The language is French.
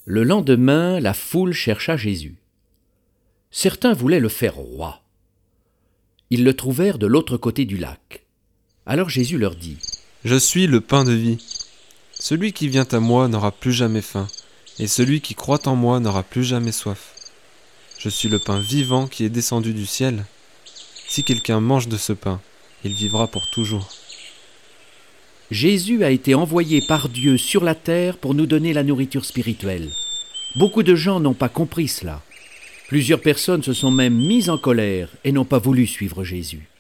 Le lendemain, la foule chercha Jésus. Certains voulaient le faire roi. Ils le trouvèrent de l'autre côté du lac. Alors Jésus leur dit : « Je suis le pain de vie. Celui qui vient à moi n'aura plus jamais faim, et celui qui croit en moi n'aura plus jamais soif. Je suis le pain vivant qui est descendu du ciel. Si quelqu'un mange de ce pain, il vivra pour toujours. » Jésus a été envoyé par Dieu sur la terre pour nous donner la nourriture spirituelle. Beaucoup de gens n'ont pas compris cela. Plusieurs personnes se sont même mises en colère et n'ont pas voulu suivre Jésus.